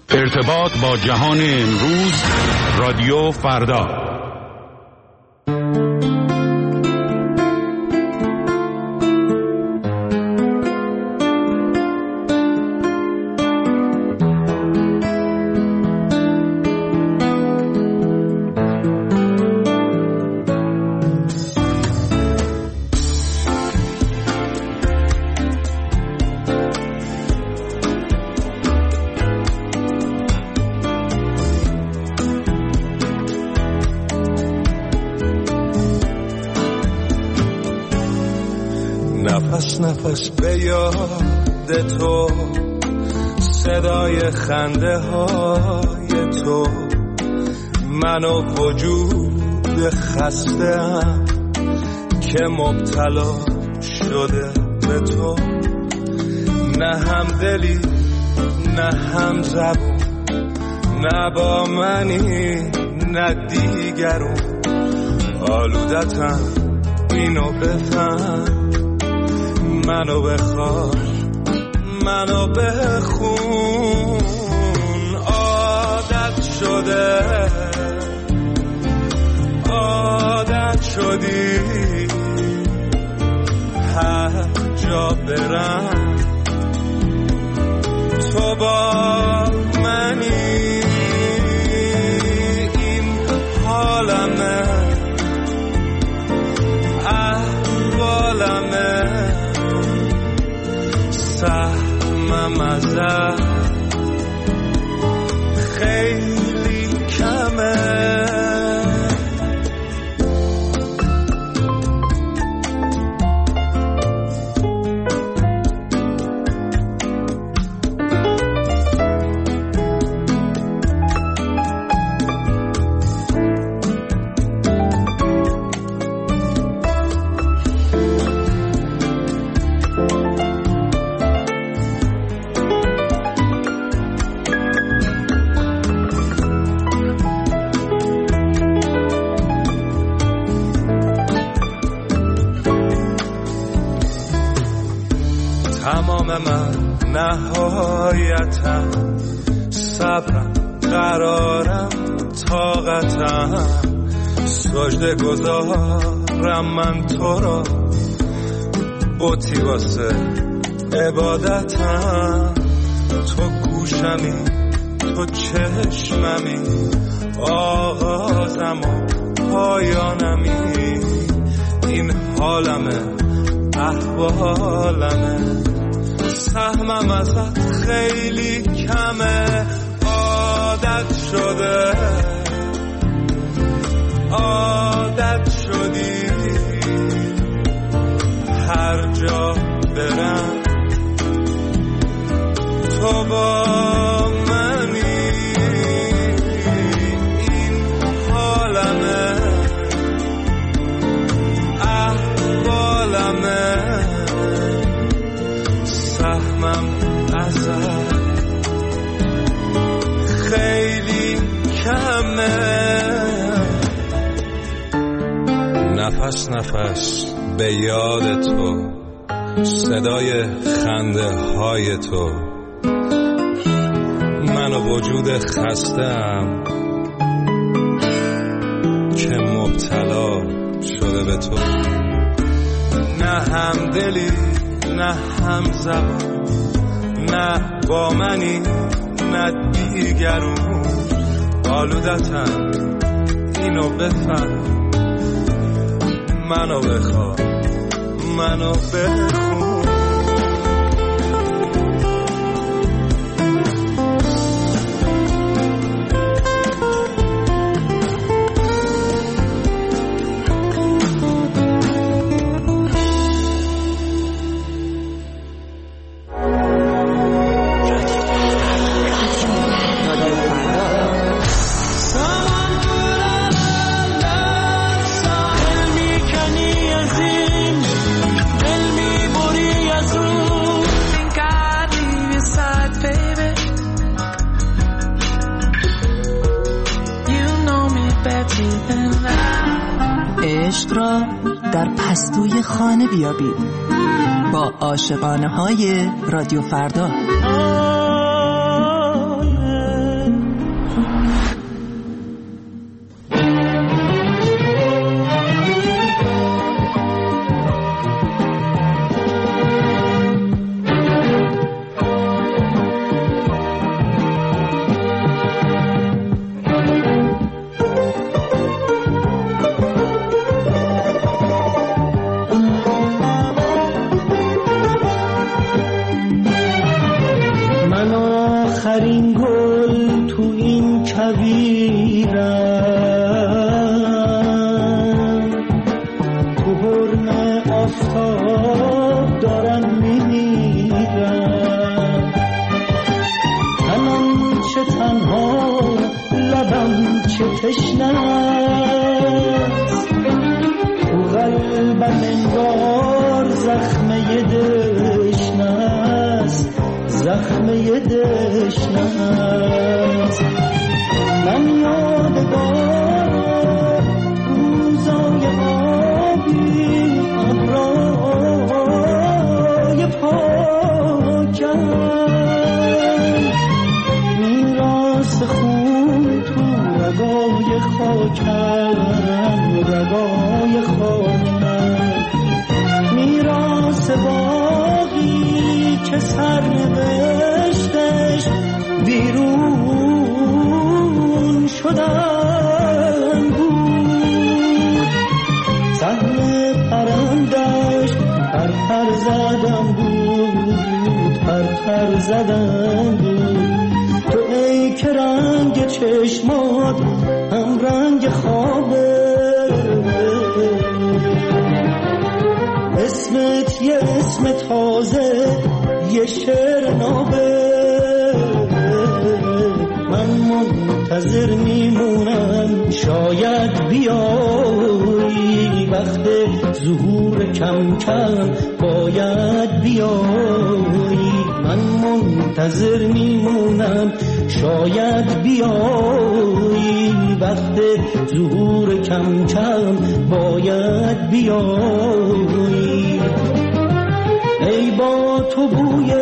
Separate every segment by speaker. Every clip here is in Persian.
Speaker 1: ارتباط با جهان امروز، رادیو فردا.
Speaker 2: نفس به یاد تو، صدای خنده های تو، من و وجود خسته‌ام که مبتلا شده به تو. نه هم دلی نه هم زبون، نه با منی نه دیگرون. آلودتم اینو بفهم، منو بخواه منو بخون. عادت شده عادت شدی، هر جا برم تو با منی. این حالمه احوالمه، سهمم ازت خیلی کمه. تمام من نهایتم، صبرم قرارم طاقتم، سجده گذارم من تو را، بوتی واسه عبادتم. تو گوشمی تو چشممی، آغازم و پایانمی. این حالمه احوالمه، سهمم ازت خیلی کمه. عادت شده عادت شدی، هر جا برم تو با منی. این حالمه احوالمه، سهمم ازت خیلی کمه. نفس نفس به یاد تو، صدای خنده های تو، من و وجود خسته‌ام که مبتلا شده به تو. نه هم دلی نه هم زبان، نه با منی نه دیگرون. آلودتم اینو بفهم، منو بخواه منو بخون.
Speaker 3: عشق را در پستوی خانه بیابید با عاشقانه های رادیو فردا.
Speaker 4: من آخرین گل تو این کویرم، تو حرم آفتاب دارم میمیرم. تنم چه تنها، لبم چه تشنه‌ست، تو قلبم انگار زخمه دشنه‌ست، زخمه دشنه‌ست. من یادگار روزای آبی، ابرای پاکم، میراث خون تو رگای خاکم، رگای خاکم، میراث باقی که سرنوشتش بیرون شدن بود. سهم پرندش پر زدن بود، پر زدن بود. تو ای که رنگ چشمات هم رنگ خوابه، اسمت یه اسم تازه، یه شعر نابه. من منتظر میمونم شاید بیایی، وقت ظهور کم کم باید بیایی. من منتظر میمونم شاید بیایی، وقت ظهور کم کم باید بیایی. ای با تو بوی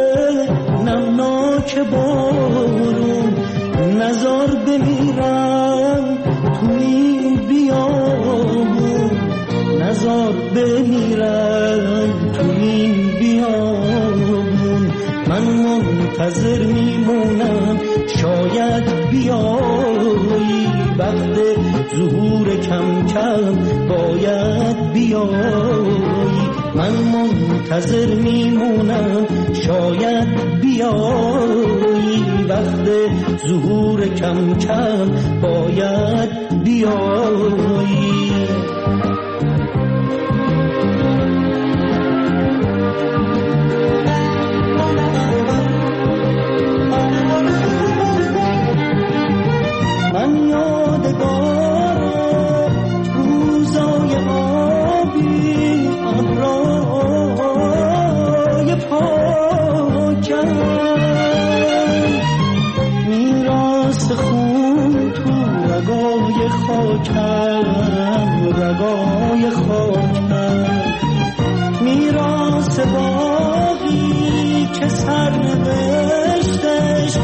Speaker 4: نمناک بارون، نزار بمیرم تو این بیابون، نزار بمیرم تو این بیابون. من منتظر میمونم شاید بیایی، وقت ظهور کم کم باید بیایی. من منتظر میمونم شاید بیایی، وقت ظهور کم کم باید بیایی. من یادگار روزای آبی، ابرای پاکم، میراث خون تو رگای خاکم، رگای خاکم، میراث باقی که سرنوشتش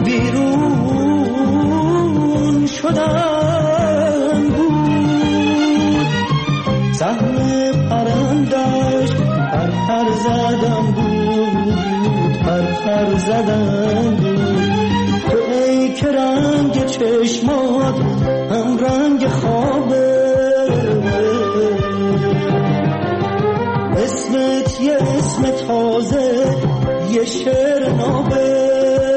Speaker 4: بیرون شدن بود. سهم پرندش پر زدن بود، پر زدن بود. تو ای که رنگ چشمات هم رنگ خوابه، اسمت یه اسم تازه، یه شعر نابه.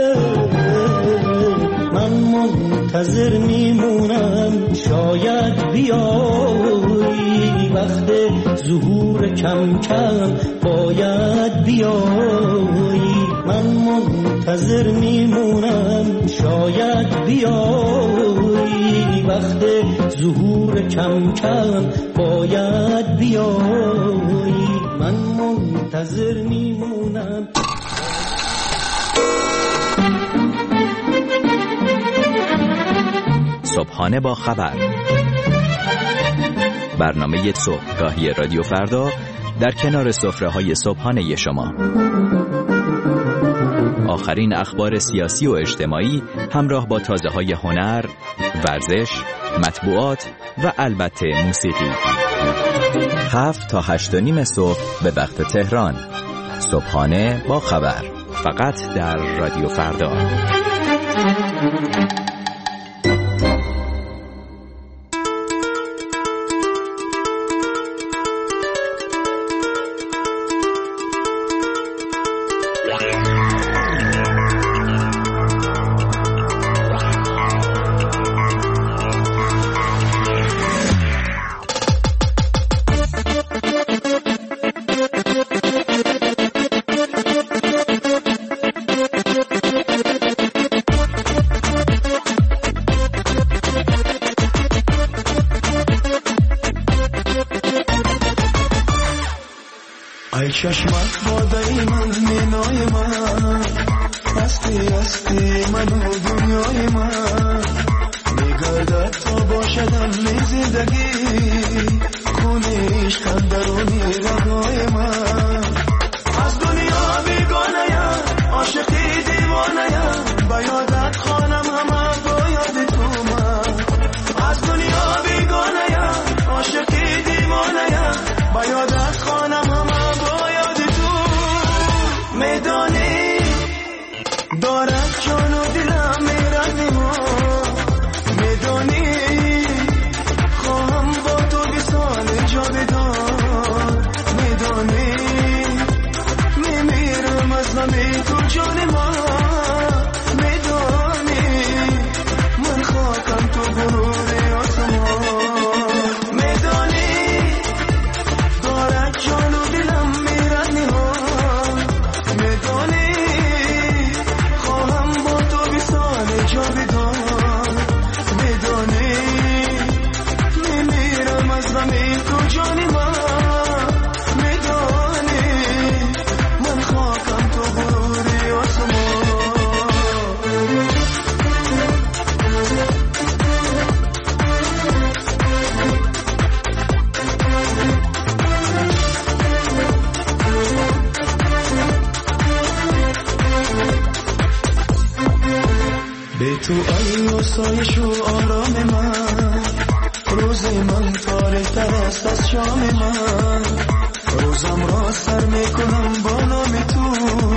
Speaker 4: من منتظر میمونم شاید بیایی، وقت ظهور کم کم باید بیایی. من منتظر میمونم شاید بیایی، وقت ظهور کم کم باید بیایی. من منتظر میمونم.
Speaker 5: صبحانه با خبر، برنامه صبحگاهی رادیو فردا در کنار سفره‌های صبحانه شما. آخرین اخبار سیاسی و اجتماعی همراه با تازه‌های هنر، ورزش، مطبوعات و البته موسیقی. 7 تا 8:30 صبح به وقت تهران. صبحانه با خبر، فقط در رادیو فردا.
Speaker 4: چشمت بادای من مینای من هستی منو دنیای من میگردد تا باشدم می زندگی خونه عشقم درونی رگای من از دنیا بیگانه‌ام عاشقی دیوانه‌ام با یادت خانم همه با یاد تو من از دنیا بیگانه‌ام عاشقی دیوانه‌ام با یادت خانم همه با یاد تو میدانی دارد جان و دلم میرنی ما میدانی خواهم با تو بسال جاودان میدانی میمیرم از غم تو جان ما میدانی من خاکم تو غرور آسمان میدانی دارد جان و دلم میرنی ها میدانی خواهم با تو بسال جاودان میدانی میمیرم از غم تو جان ما میدانی من خاکم تو غرور آسمان به تو ای آسایش و آرام من روز من تاریک‌تر است از شام من روزم را سر میکنم با نام تو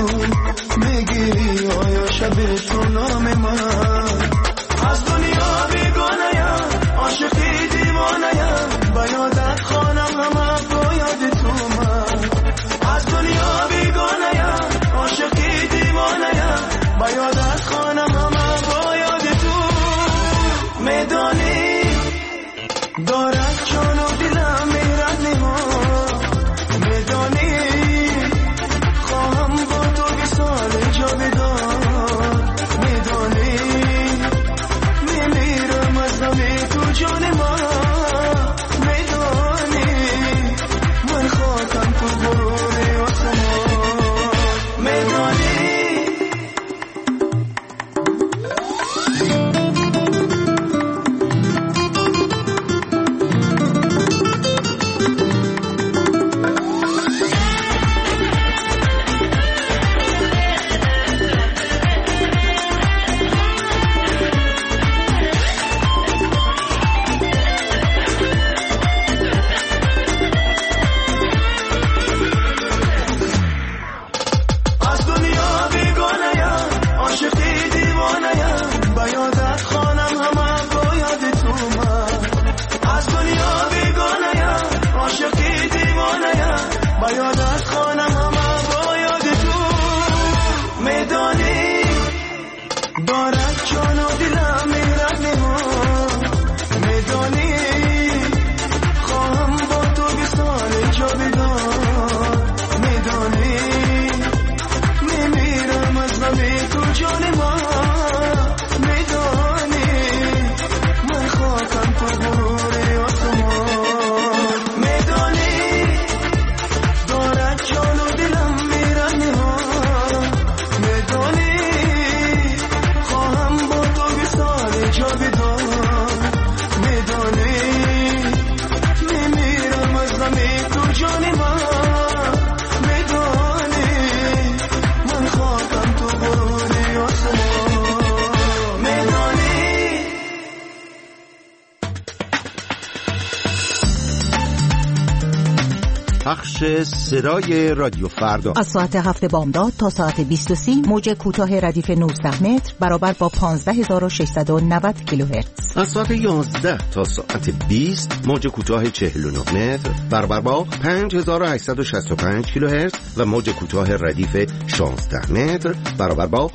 Speaker 4: میگی آیا شب تو نام من از دنیا بیگانه‌ام عاشقی دیوانه‌ام با یادت خانم همه با یاد تو من از دنیا بیگانه‌ام عاشقی دیوانه‌ام با یادت خانم همه با یاد تو میدانی دارد جان و دلم میرنی ها میدانی خواهم با تو بسال جاودان میدانی میمیرم از غم تو جان ما میدانی من خاکم تو غرور آسمان میدانی
Speaker 6: پخش صدای رادیو فردا
Speaker 3: از ساعت 7 بامداد تا ساعت 20:30 موج کوتاه ردیف 19 متر برابر با 15690 کیلوهرتز.
Speaker 6: از ساعت 11 تا ساعت 20 موج کوتاه 49 متر برابر با 5865 کیلوهرتز و موج کوتاه ردیف 16 متر برابر با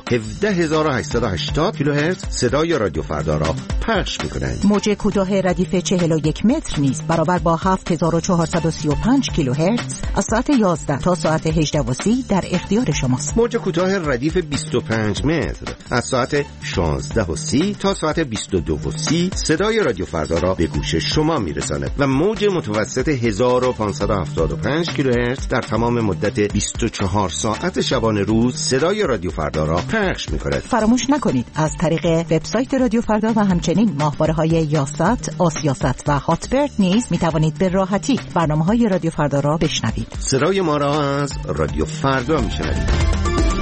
Speaker 6: 17880 کیلوهرتز صدای رادیو فردا را پخش می‌کنند.
Speaker 3: موج کوتاه ردیف 41 متر نیز برابر با 7435 کیلوهرتز کیلوهرتز از ساعت 11 تا ساعت 18:30 در اختیار شماست.
Speaker 6: موج کوتاه ردیف 25 متر از ساعت 16:30 تا ساعت 22:30 صدای رادیو فردا را به گوش شما میرساند و موج متوسط 1575 کیلوهرتز در تمام مدت 24 ساعت شبانه روز صدای رادیو فردا را پخش می‌کند.
Speaker 3: فراموش نکنید از طریق وبسایت رادیو فردا و همچنین ماهواره‌های یاست، آسیاست و هاتبرد نیز می‌توانید به راحتی برنامه‌های رادیو فردا را بشنوید.
Speaker 6: صدای ما را از رادیو فردا می‌شنوید.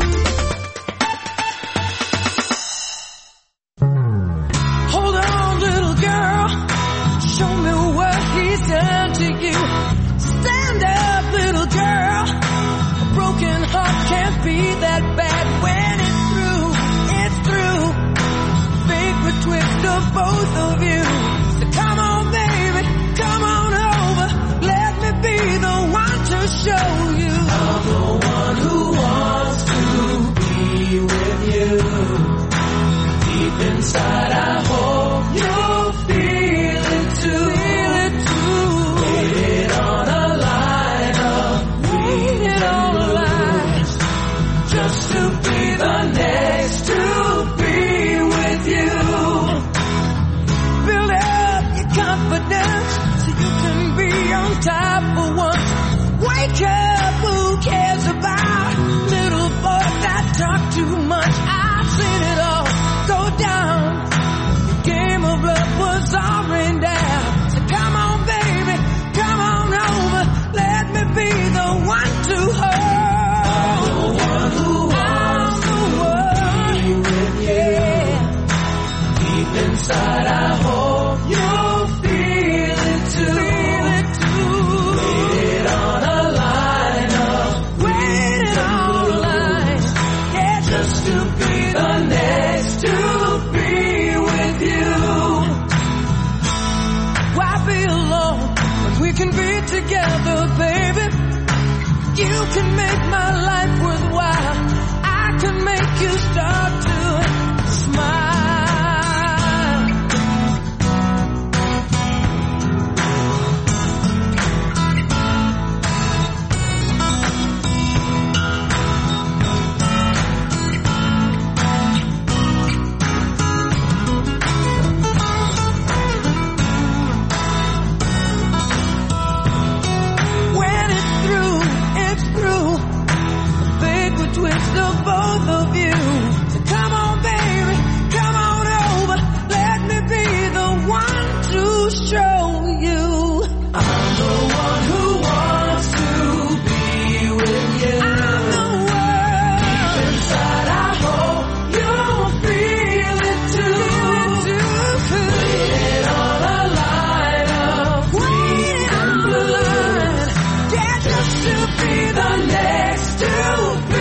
Speaker 7: Both of you, so come on baby, come on over, let me be the one to show you. I'm the one who wants to be with you. Deep inside I hope you'll feel it too. Waited on a line of waited on a line just to be the next to be with you. Confidence so you can be on top for once. Wake up, who cares about little boys that talk too much? I've seen it all go down. The game of love was already down. So come on baby, come on over, let me be the one to hold. I'm the one who wants to be with you. Deep inside I hope you'll together, baby. You can make my life worthwhile. I can make you start to smile. Twist of both of you. So come on, baby, come on over. Let me be the one to show you. I'm the one who wants to be with you. I'm the one. Deep inside, I hope you'll feel it too. Waiting on a line of waiting on the line. Yeah, just to be the next to be.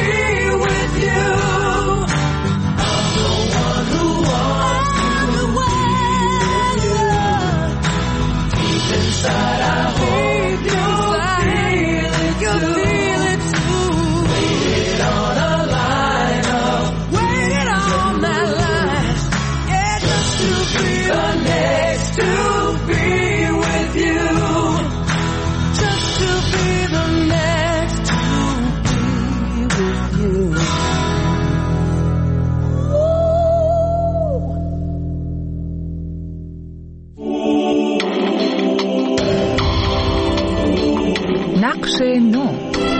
Speaker 3: نقش نو.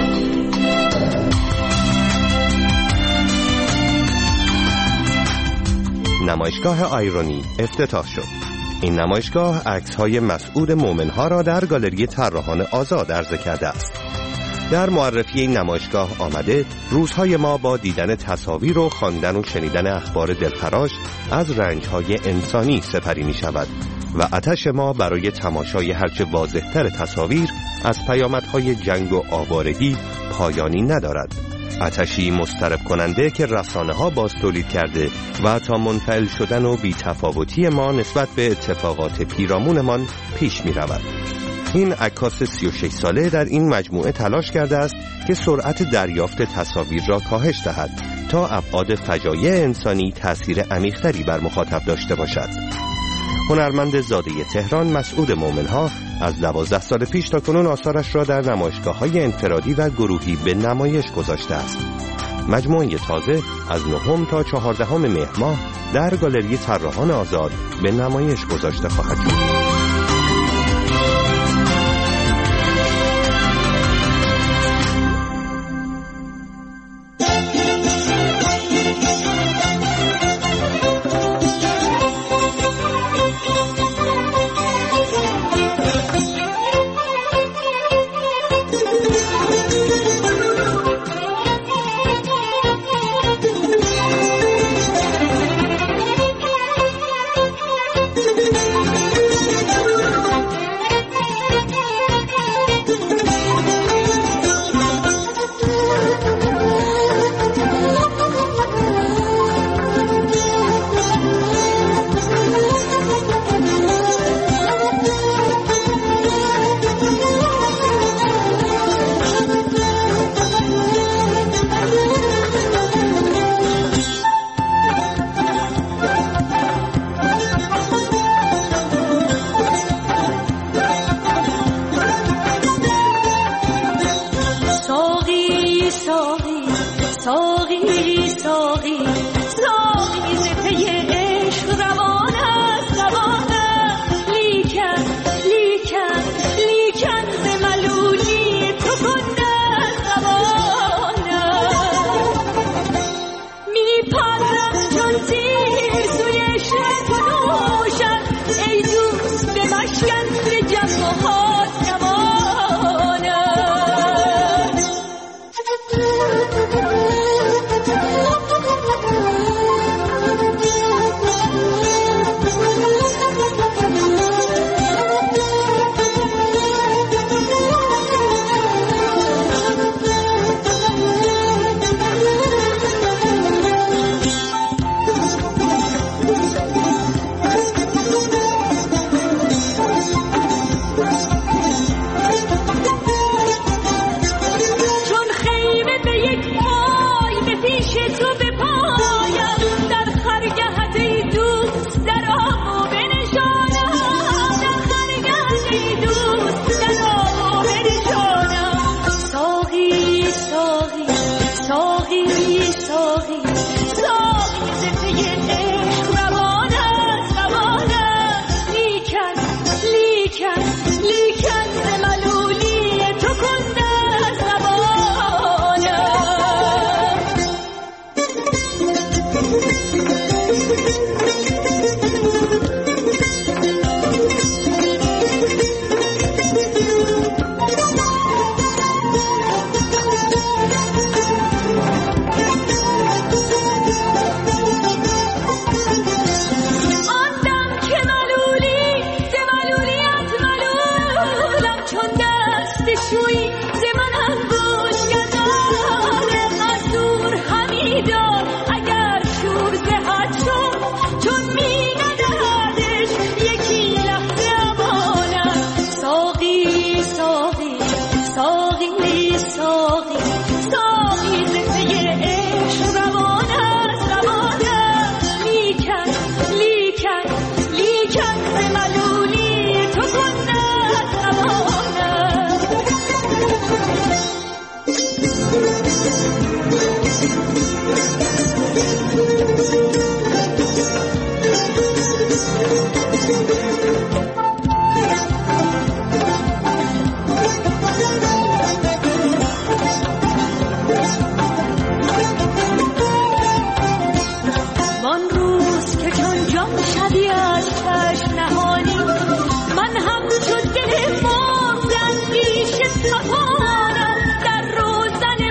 Speaker 6: نمایشگاه آیرونی افتتاح شد. این نمایشگاه عکس‌های مسعود مومن‌ها را در گالری طراحان آزاد عرضه کرده است. در معرفی این نمایشگاه آمده روزهای ما با دیدن تصاویر و خواندن و شنیدن اخبار دلخراش از رنج‌های انسانی سپری می‌شود و آتش ما برای تماشای هرچه واضح‌تر تصاویر از پیامدهای جنگ و آوارگی پایانی ندارد. آتشی مضطرب کننده که رسانه‌ها باز تولید کرده و تا منفعل شدن و بی‌تفاوتی ما نسبت به اتفاقات پیرامونمان پیش می‌رود. این عکاس 36 ساله در این مجموعه تلاش کرده است که سرعت دریافت تصاویر را کاهش دهد تا ابعاد فجایع انسانی تأثیر عمیق‌تری بر مخاطب داشته باشد. هنرمند زاده تهران مسعود مومن‌ها از 12 سال پیش تا کنون آثارش را در نمایشگاه‌های انفرادی و گروهی به نمایش گذاشته است. مجموعه تازه از 9 تا 14 مهر ماه در گالری طراحان آزاد به نمایش گذاشته خواهد شد.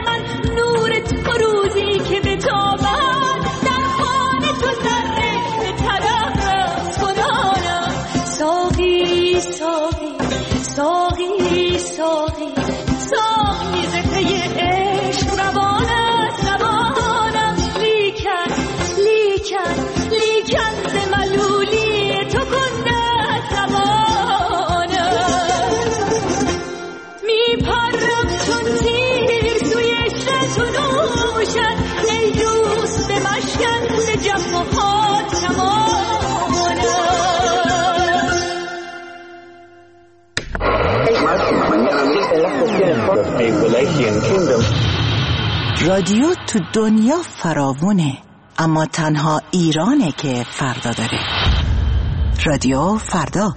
Speaker 7: روزی که به تو بر در خانه تو ذره
Speaker 3: رادیو تو دنیا فراوونه، اما تنها ایرانه که فردا داره. رادیو فردا.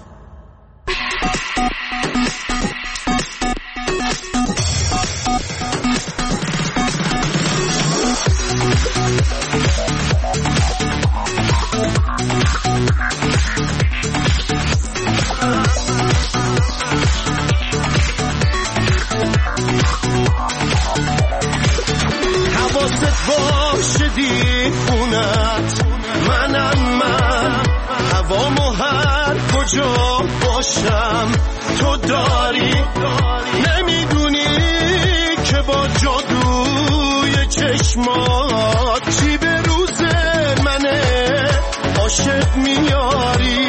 Speaker 4: باشه دیوونت منم من، هوامو هر کجا باشم تو داری، نمیدونی که با جادوی چشمات چی به روز منه عاشق میاری.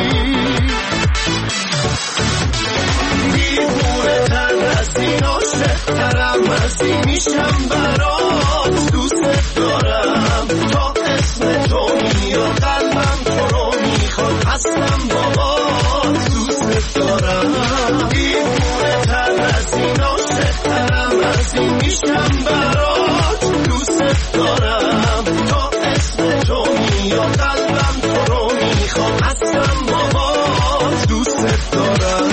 Speaker 4: دیوونه تر از این عاشق ترم از این میشم برات، دوست دارم تا اسم تو میاد قلبم تو رو میخواد، هستم باهات دوست دارم. دیوونه تر از این عاشق ترم از این میشم برات، دوست دارم تا اسم تو میاد قلبم تو رو میخواد، هستم باهات دوست دارم.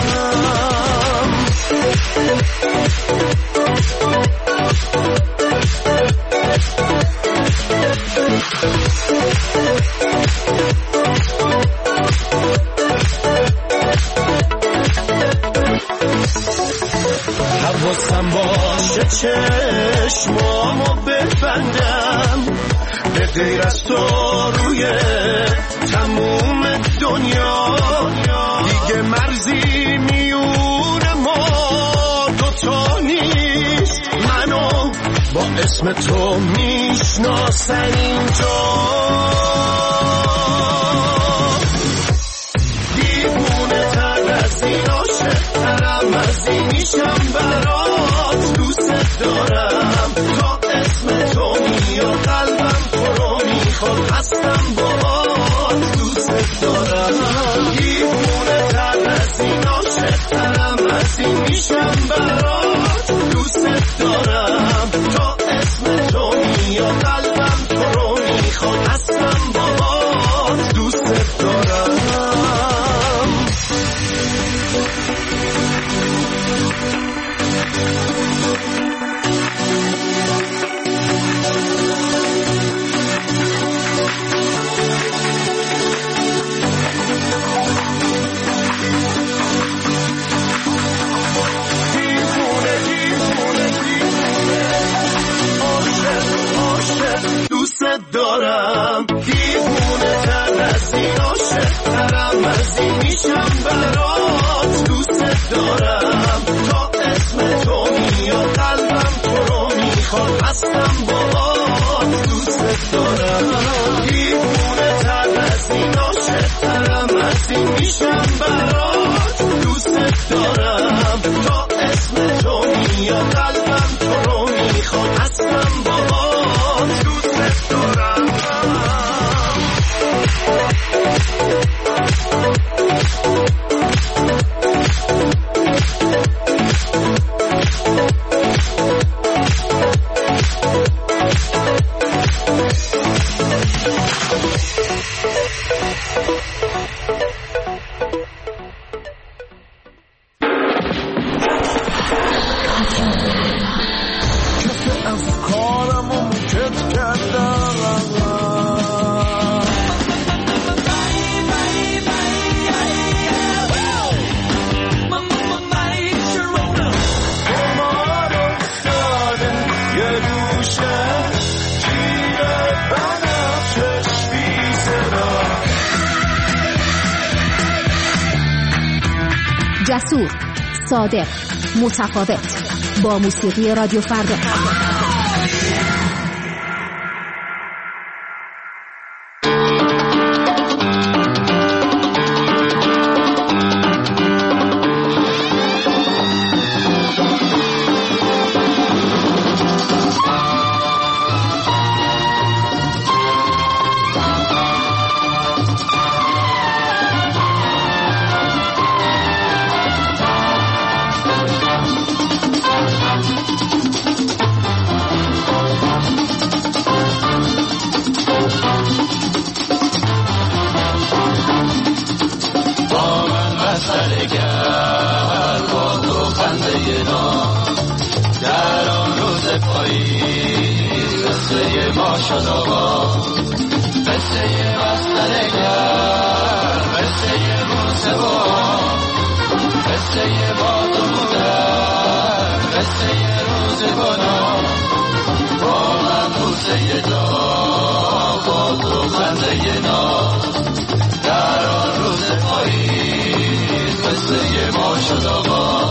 Speaker 4: حواسم باشه چشمامو ببندم، به غیر از تو روی تموم دنیا دیگه مرزی میونه ما دوتا نیست، منو با اسم تو میشناسن اینجا. دیوونه تر از این عاشق ترم از این میشم برات، دوست دارم تا اسم تو میاد قلبم تو رو میخواد، هستم باهات دوست دارم. دیوونه تر از این عاشق ترم از این میشم برات، دوست دارم تا اسم تو میاد قلبم تو رو میخواد، هستم باهات دوست دارم. دارم دیوونه تر از این عاشق ترم از این میشم برات، دوست دارم تا اسم تو میاد قلبم تو رو میخواد، هستم باهات دوست دارم. دیوونه تر از این عاشق ترم از این میشم برات، دوست دارم تا اسم تو میاد قلبم تو رو میخواد، هستم باهات دوست دارم.
Speaker 8: جسور، صادق، متفاوت، با موسیقی رادیو فردا.
Speaker 9: پاییز قصه ما شد آقا، قصه بستر گرم، قصه روز باران، قصه باد و بودن، قصه روزگاران، با من بوسه داغ، باد و خنده ناز، در آن روز پاییز قصه ما شد آقا.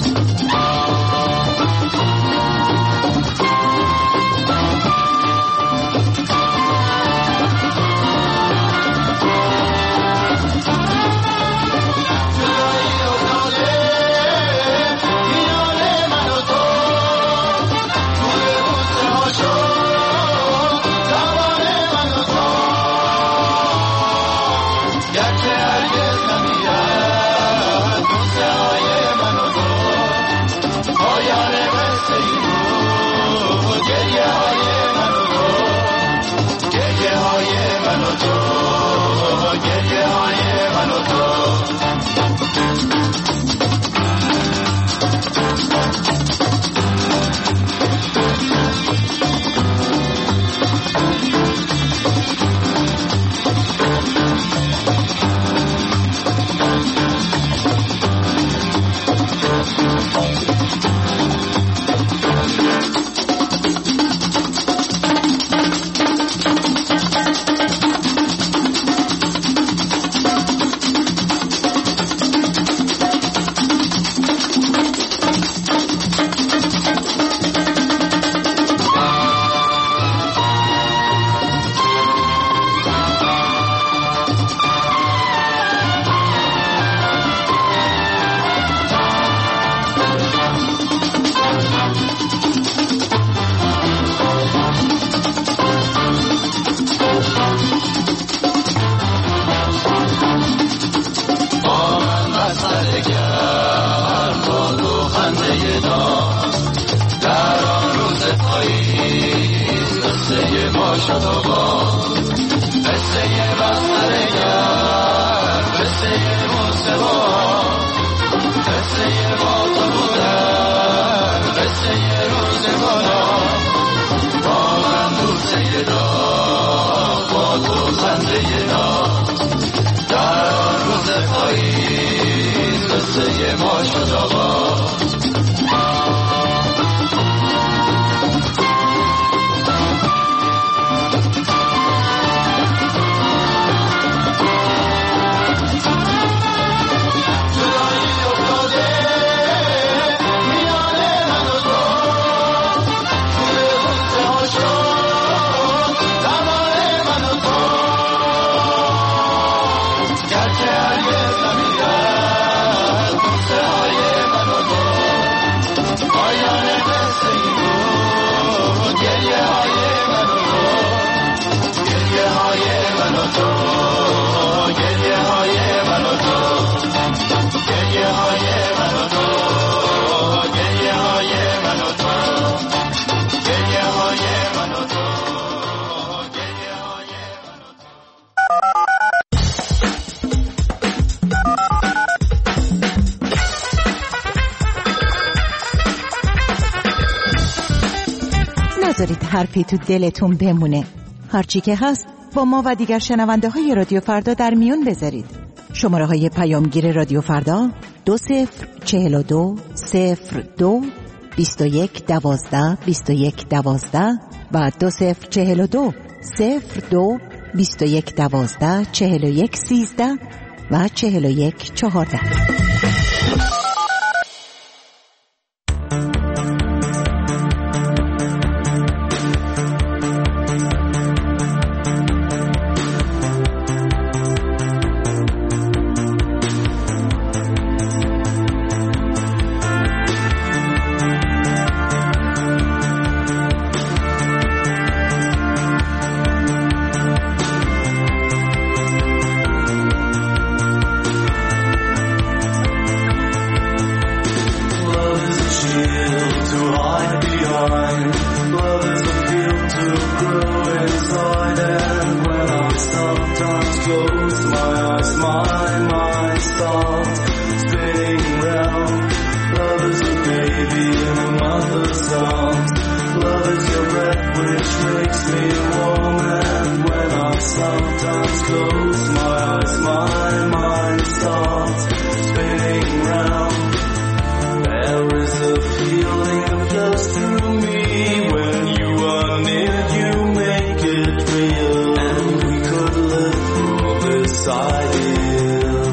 Speaker 3: نذارید حرفی تو دلتون بمونه. هرچی که هست با ما و دیگر شنونده های رادیو فردا در میون بذارید. شماره های پیامگیر رادیو فردا 2042 02 21 12 21 12 و 2042 02 21 12 41 13 و 41 14.
Speaker 4: Love close my eyes, my mind starts spinning round. There is a feeling that flows through me when you are near, you make it real. And we could live through this ideal.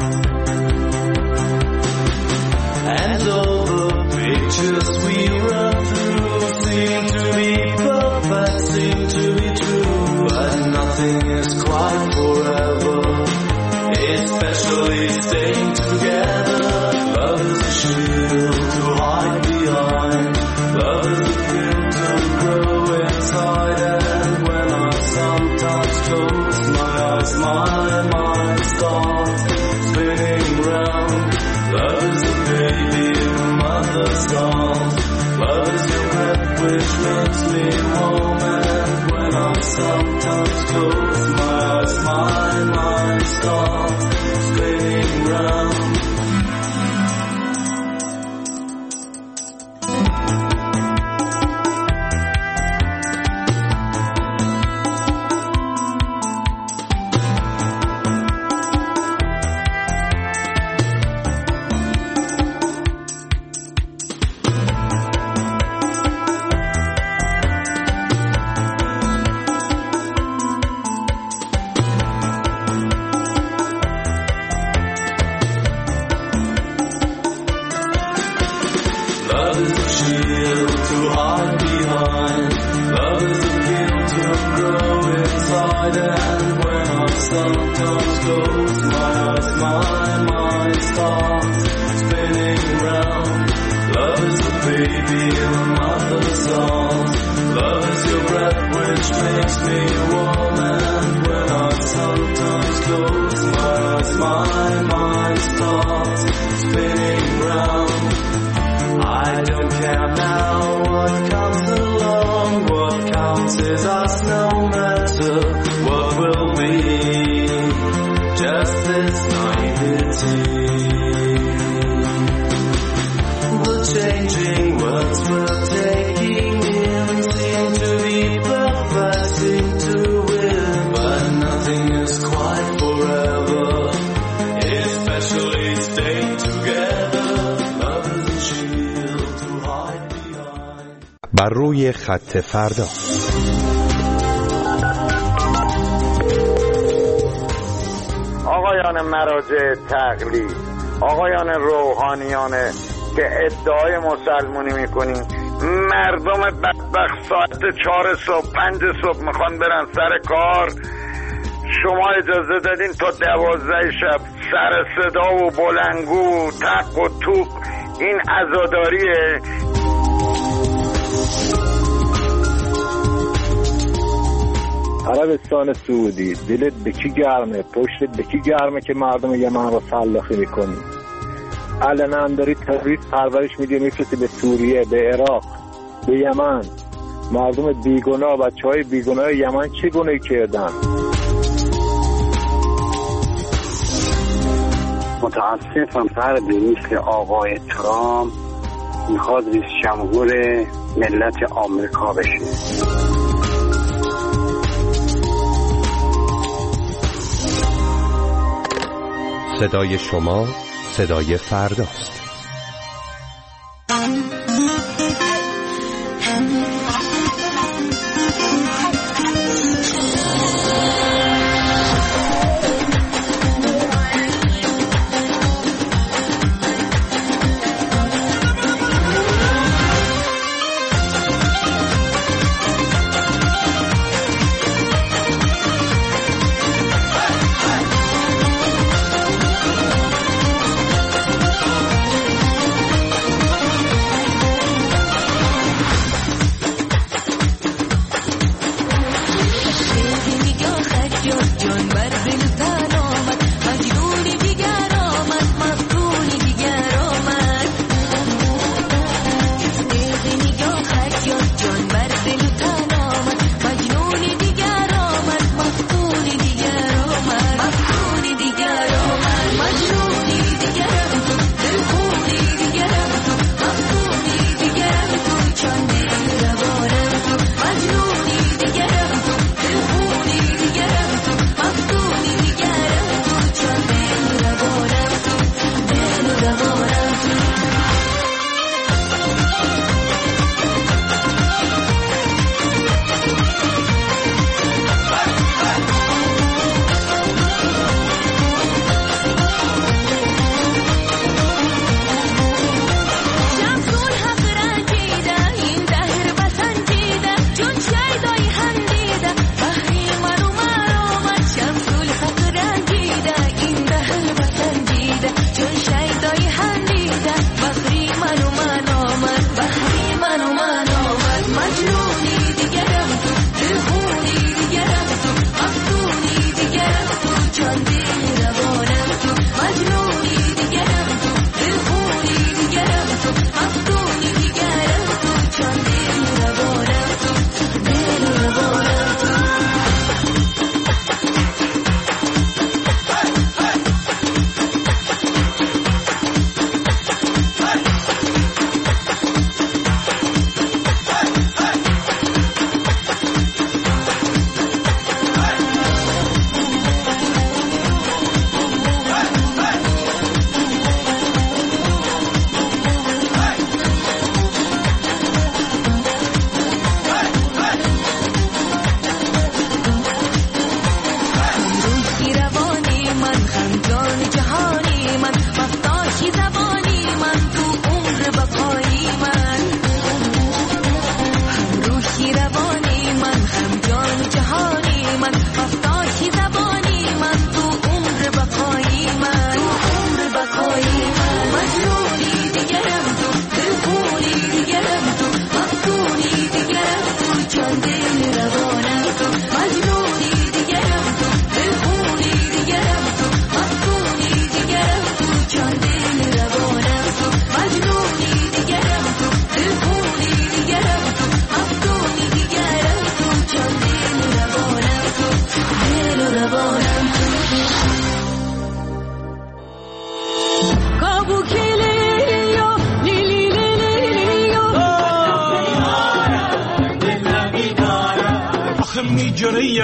Speaker 4: And all the pictures we run through seem to be perfect, seem to be true. But nothing is quite forever, especially staying together. Love is a shield to hide behind. Love is a field to grow inside. And when I sometimes close my eyes, my mind starts spinning round. Love is a baby in a mother's arms. Love is your breath which makes me warm. And when I sometimes close my eyes, my mind starts spinning round. Love is a shield to hide behind. Love is a field to grow inside. And when I sometimes close my eyes, my mind starts spinning round. Love is a baby in a mother's arms. Love is your breath which makes me warm. And when I sometimes close my eyes, my mind starts spinning round. I don't care now what comes along. What counts is us, no matter what will be. Just this naivety. The changing words we're taking in seem to be perfect, seem to win. But nothing is quite forever, especially staying together. Love is a shield to hide behind.
Speaker 6: بر روی خط فردا.
Speaker 10: آقایان مراجع تقلید، آقایان روحانیان که ادعای مسلمونی میکنین، مردم بدبخت ساعت 4 صبح 5 صبح میخوان برن سر کار، شما اجازه دادین تا 12 شب سر صدا و بلنگو و تق و توق. این عزاداریه.
Speaker 11: عربستان سعودی، دلت به کی گرمه؟ پشتت به کی گرمه که مردم یمن رو سلاخی میکنی؟ علنا داری تروریست پرورش میدی، میفرستی به سوریه، به عراق، به یمن. مردم بیگناه، بچهای بیگناه یمن چه گناهی کردن؟
Speaker 12: متاسفم فردی مثل آقای ترامپ میخواد رئیس جمهور ملت آمریکا بشه.
Speaker 6: صدای شما صدای فرداست.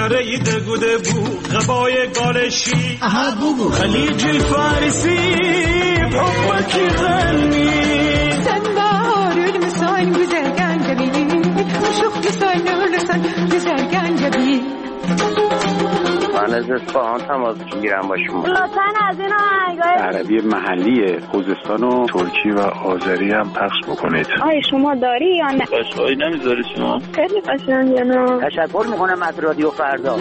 Speaker 4: گره دگوده بو غبای گالشی خلیجی فارسی حبکی غنی
Speaker 13: sen bahar ölmüşsen güzel gencebi Uşuk güzel ölürsen güzel gencebi
Speaker 12: من از اصفهان تماس میگیرم با شما.
Speaker 14: لطفاً از این آهنگای
Speaker 11: عربی محلی خوزستان و ترکی و آذری هم پخش بکنید.
Speaker 14: آیا شما داری یا نه؟
Speaker 12: قشقایی نمیذاری شما؟
Speaker 14: خیلی قشنگه نه.
Speaker 12: تشکر میکنم از رادیو فردا.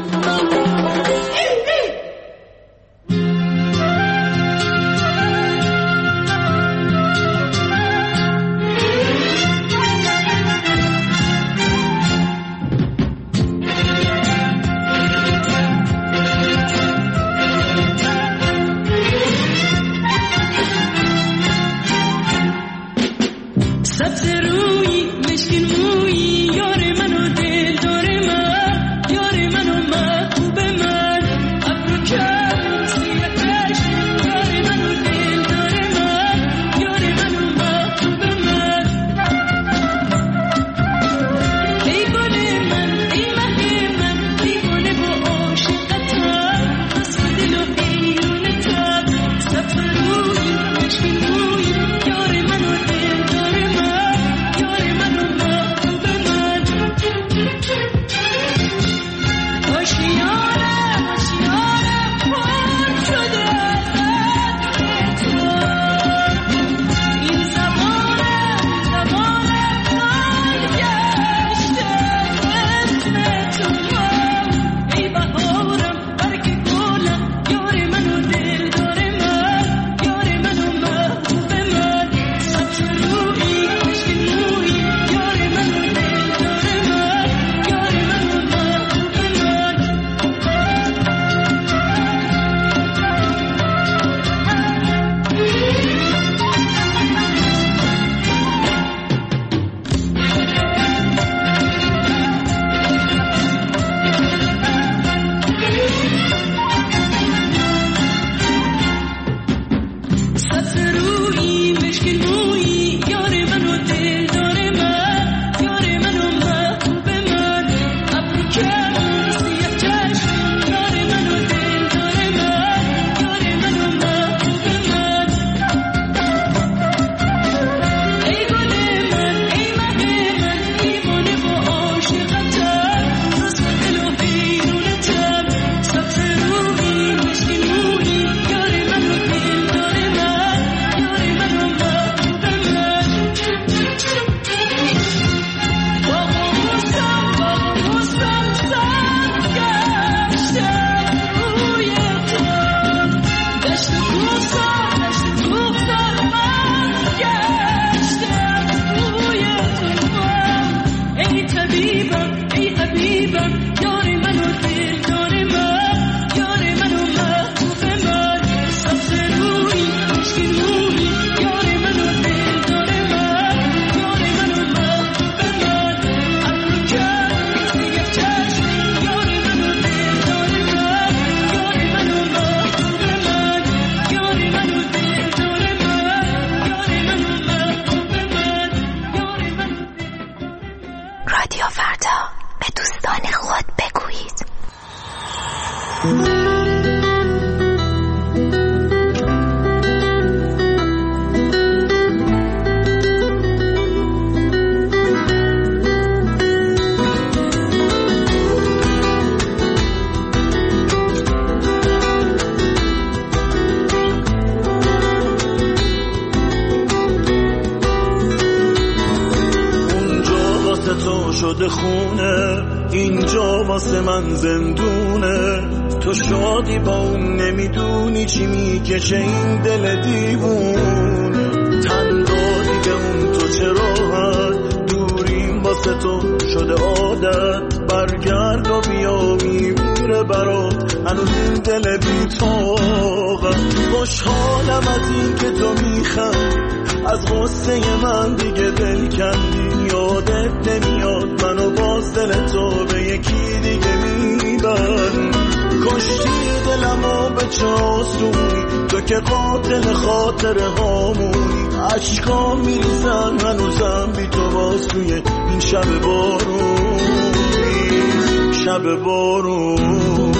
Speaker 4: شده خونه اینجا واسه من زندونه تو شادی با اون نمیدونی چی میکشه این دل دیوونه تن دادی به اون تو چه راحت دوریم واسه تو شده عادت برگرد و بیا میمیره برات هنوز این دل بی‌طاقت خوشحالم از این که تو میخندی از غصه من دیگه دل کندی یادت نمیاد منو باز دل تو به یکی دیگه میبرد کشتی دلمو به چه آسونی تو که قاتل خاطر هامونی عشقا میریزن هنوزم بی تو باز توی این شب بارونی شب بارونی.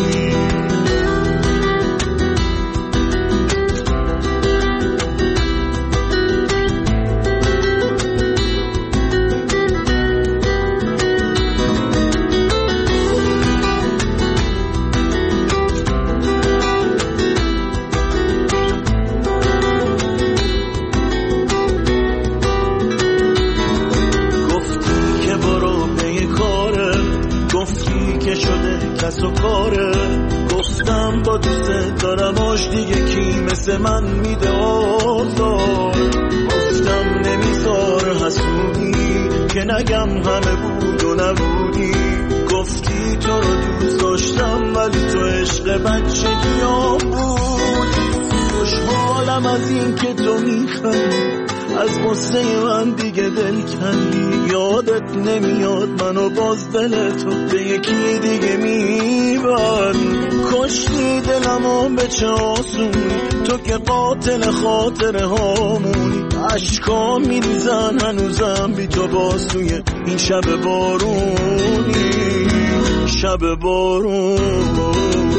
Speaker 4: گفتم با دوست دارم آش دیگه کی مثل من میده آزار. گفتم نمیذار حسودی که نگم همه بود و نبودی. گفتی تو رو دوست داشتم ولی تو عشق بچگیام بودی. خوشحالم از این که تو میخندی، از غصه من دیگه دل کندی. یادت نمیاد منو باز دل تو به یکی دیگه میبری. کشتی دلمو به چه آسونی، تو که قاتل خاطره هامونی. عشقام میریزن هنوزم بی تو باسوی این شب بارونی. شب بارونی.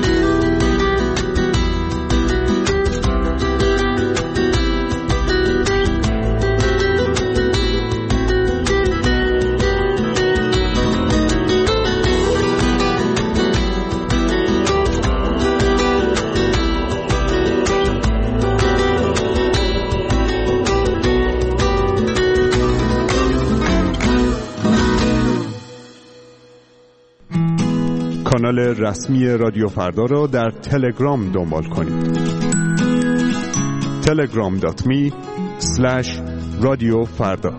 Speaker 15: کانال رسمی رادیو فردا را در تلگرام دنبال کنید. telegram.me/رادیوفردا.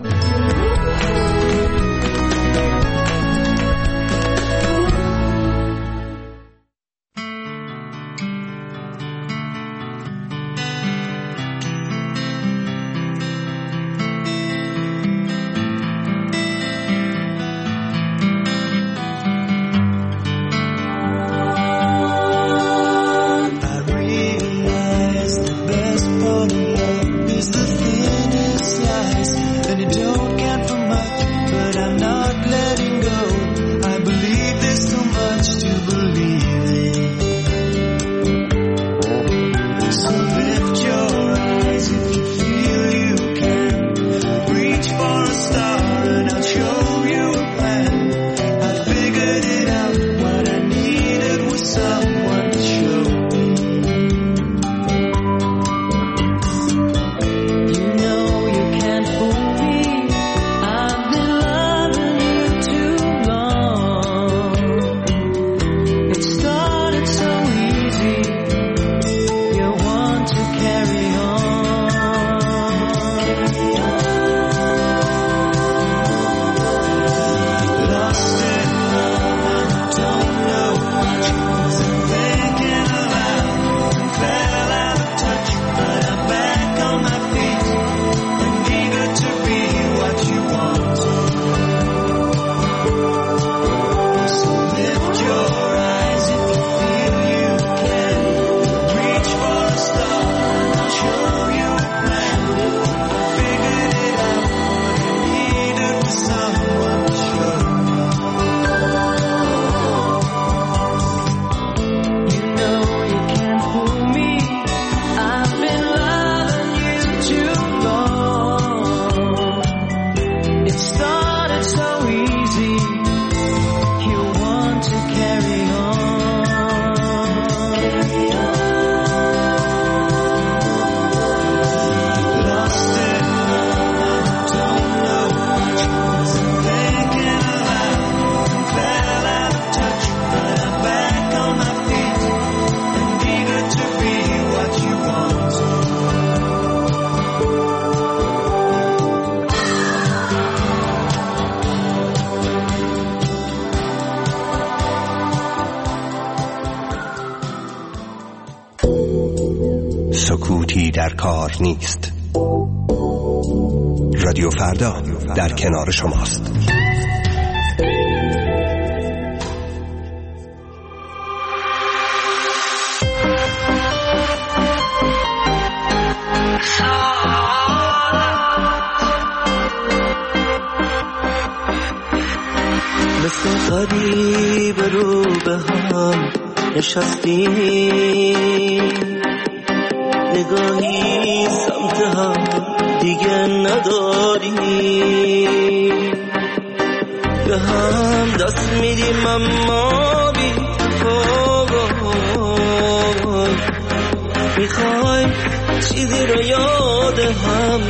Speaker 16: سکوتی در کار نیست. رادیو فردا در کنار شماست.
Speaker 4: مثل
Speaker 17: غریب رو به هم نشستیم، نگاهی سمت هم دیگه نداریم، به هم دست میدیم اما بی پای، میخوای چیزی رو یاد هم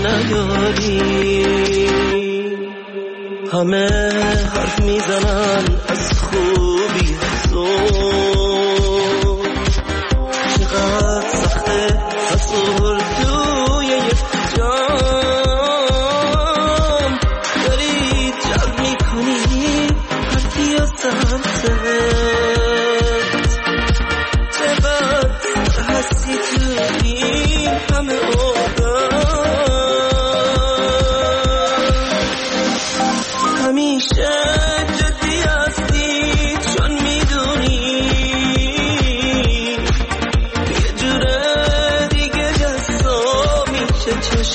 Speaker 17: نیاریم. همه حرف میزنن از خوبی تو، چقدر سخته تصور توی یک جام، داری جلب میکنی حرفی و سمتت، چقدر هستی تو این همه همیشه جدی هستی چون میدونی یه جوره دیگه جذاب میشه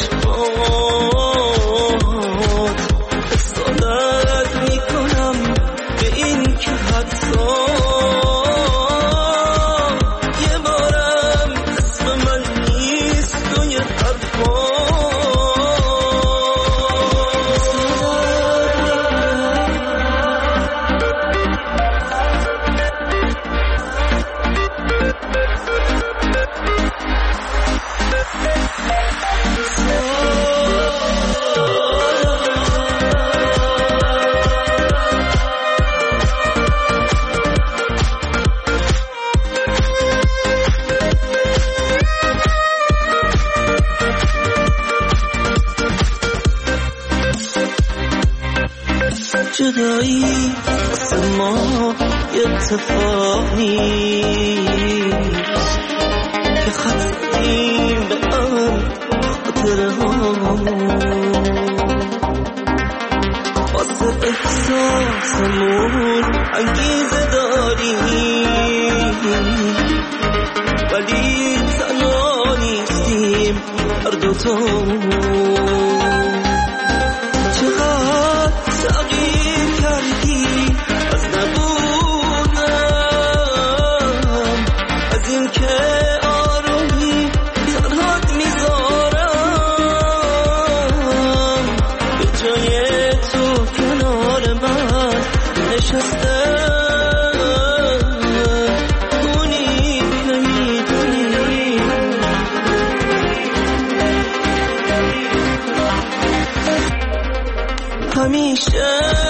Speaker 17: چشمات، استادت میکنم به این که حتی یه بارم اسم من نیست توی حرفات. جدایی واسه ما یه اتفاق نیست که خطیم به هم خاطره هامون، واسه احساسمون انگیزه داریم، ولی تنها نیستیم هر دوتامون. چقدر تغییر کردی از نبودم، از این که آرومی تنهات میذارم، به جای تو کنار من نشسته اونی نمیدونی. همیشه